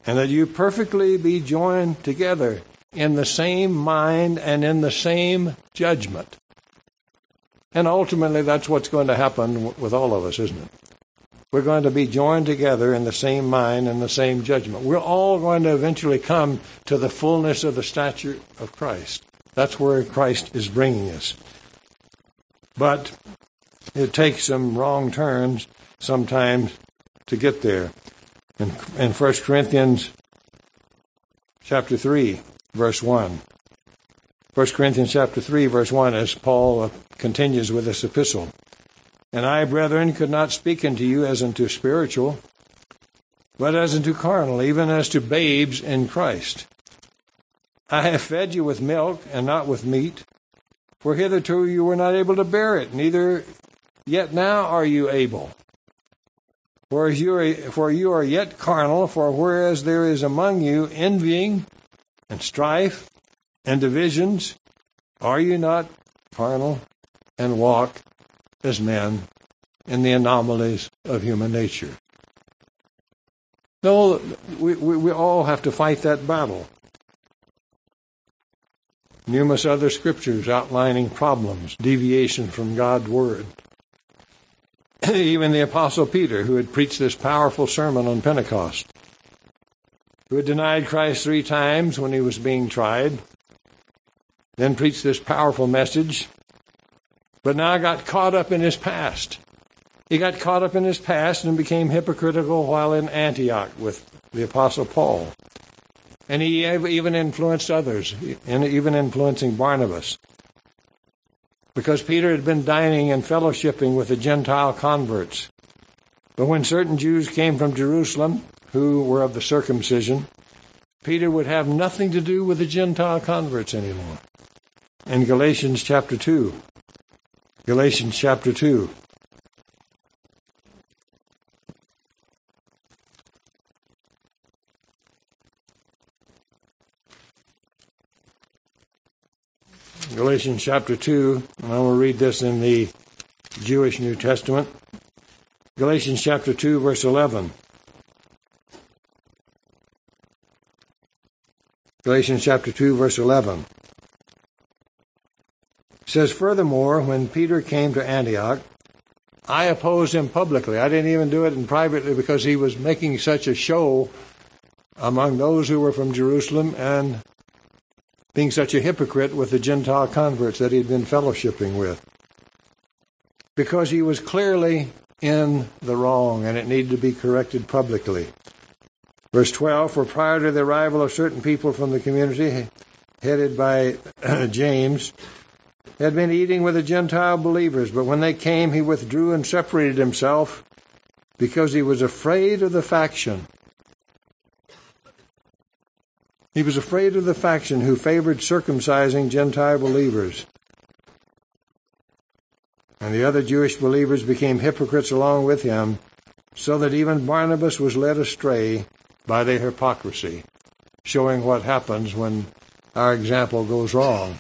and that you perfectly be joined together in the same mind and in the same judgment. And ultimately, that's what's going to happen with all of us, isn't it? We're going to be joined together in the same mind and the same judgment. We're all going to eventually come to the fullness of the stature of Christ. That's where Christ is bringing us. But it takes some wrong turns sometimes to get there. In, in First Corinthians chapter three, verse one. First Corinthians chapter three, verse one, as Paul continues with this epistle. And I, brethren, could not speak unto you as unto spiritual, but as unto carnal, even as to babes in Christ. I have fed you with milk and not with meat, for hitherto you were not able to bear it, neither yet now are you able. For you are, for you are yet carnal, for whereas there is among you envying and strife and divisions, are you not carnal and walk as men in the anomalies of human nature? No, we, we, we all have to fight that battle. Numerous other scriptures outlining problems, deviation from God's word. Even the Apostle Peter, who had preached this powerful sermon on Pentecost, who had denied Christ three times when he was being tried, then preached this powerful message, but now got caught up in his past. He got caught up in his past and became hypocritical while in Antioch with the Apostle Paul. And he even influenced others, and even influencing Barnabas. Because Peter had been dining and fellowshipping with the Gentile converts. But when certain Jews came from Jerusalem, who were of the circumcision, Peter would have nothing to do with the Gentile converts anymore. In Galatians chapter two, Galatians chapter two, Galatians chapter two, and I will read this in the Jewish New Testament. Galatians chapter two, verse eleven. Galatians chapter two, verse eleven. It says, furthermore, when Peter came to Antioch, I opposed him publicly. I didn't even do it in privately because he was making such a show among those who were from Jerusalem and being such a hypocrite with the Gentile converts that he'd been fellowshipping with. Because he was clearly in the wrong and it needed to be corrected publicly. Verse twelve, for prior to the arrival of certain people from the community, headed by James, had been eating with the Gentile believers, but when they came, he withdrew and separated himself because he was afraid of the faction. He was afraid of the faction who favored circumcising Gentile believers. And the other Jewish believers became hypocrites along with him, so that even Barnabas was led astray by their hypocrisy, showing what happens when our example goes wrong.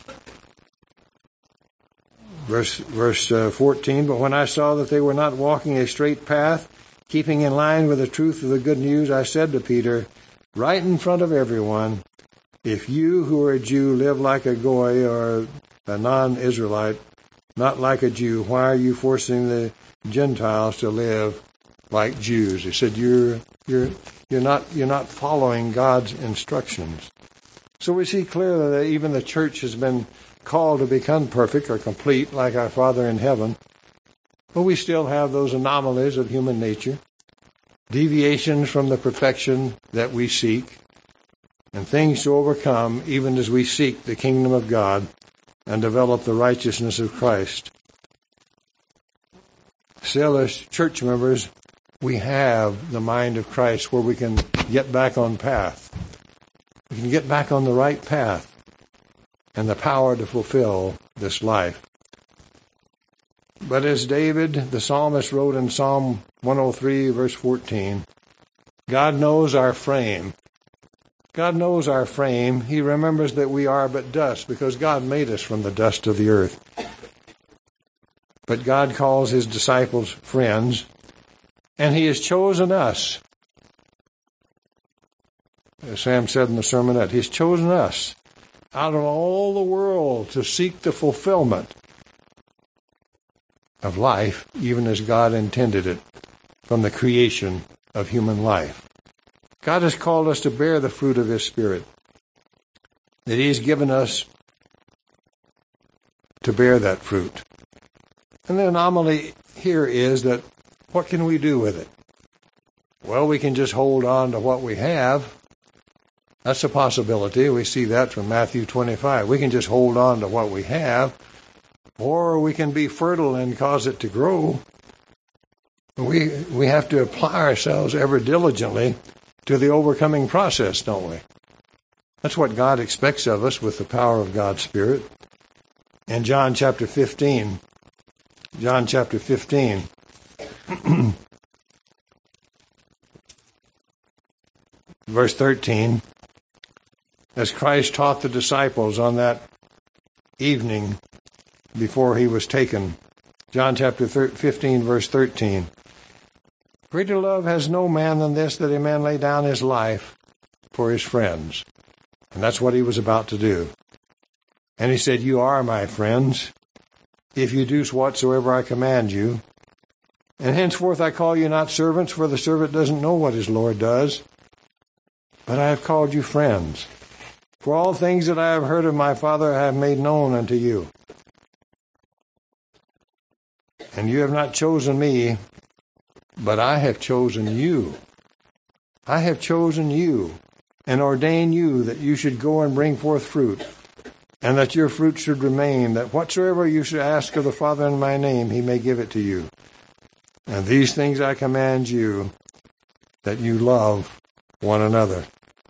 Verse, verse uh, fourteen, but when I saw that they were not walking a straight path, keeping in line with the truth of the good news, I said to Peter, right in front of everyone, if you who are a Jew live like a Goy or a non-Israelite, not like a Jew, why are you forcing the Gentiles to live like Jews? He said, you're, you're, you're not, you're not following God's instructions. So we see clearly that even the church has been called to become perfect or complete like our Father in heaven, but we still have those anomalies of human nature, deviations from the perfection that we seek, and things to overcome even as we seek the kingdom of God and develop the righteousness of Christ. Still, as church members, we have the mind of Christ where we can get back on path. We can get back on the right path and the power to fulfill this life. But as David, the psalmist, wrote in Psalm one oh three, verse fourteen, God knows our frame. God knows our frame. He remembers that we are but dust because God made us from the dust of the earth. But God calls his disciples friends, and he has chosen us as Sam said in the sermonette, He's chosen us out of all the world to seek the fulfillment of life, even as God intended it from the creation of human life. God has called us to bear the fruit of His Spirit, that He's given us to bear that fruit. And the anomaly here is that what can we do with it? Well, we can just hold on to what we have. That's a possibility. We see that from Matthew twenty-five. We can just hold on to what we have, or we can be fertile and cause it to grow. We we have to apply ourselves ever diligently to the overcoming process, don't we? That's what God expects of us with the power of God's Spirit. In John chapter fifteen, John chapter fifteen, verse thirteen, as Christ taught the disciples on that evening before He was taken. John chapter fifteen, verse thirteen. Greater love has no man than this, that a man lay down his life for his friends. And that's what He was about to do. And He said, you are my friends, if you do whatsoever I command you. And henceforth I call you not servants, for the servant doesn't know what his Lord does. But I have called you friends. For all things that I have heard of my Father I have made known unto you. And you have not chosen me, but I have chosen you. I have chosen you, and ordained you that you should go and bring forth fruit, and that your fruit should remain, that whatsoever you should ask of the Father in my name, He may give it to you. And these things I command you, that you love one another.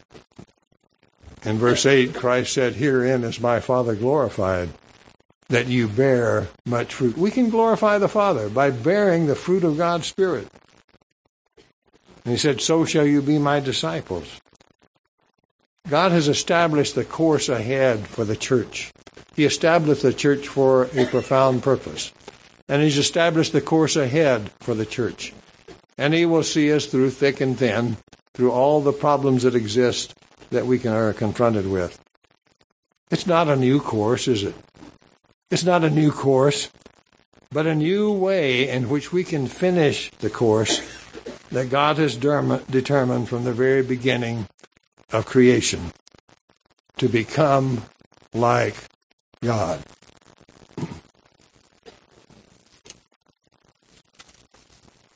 In verse eight, Christ said, herein is my Father glorified, that you bear much fruit. We can glorify the Father by bearing the fruit of God's Spirit. And He said, so shall you be my disciples. God has established the course ahead for the church. He established the church for a profound purpose. And He's established the course ahead for the church. And He will see us through thick and thin, through all the problems that exist that we can, are confronted with. It's not a new course, is it? It's not a new course, but a new way in which we can finish the course that God has determined from the very beginning of creation, to become like God.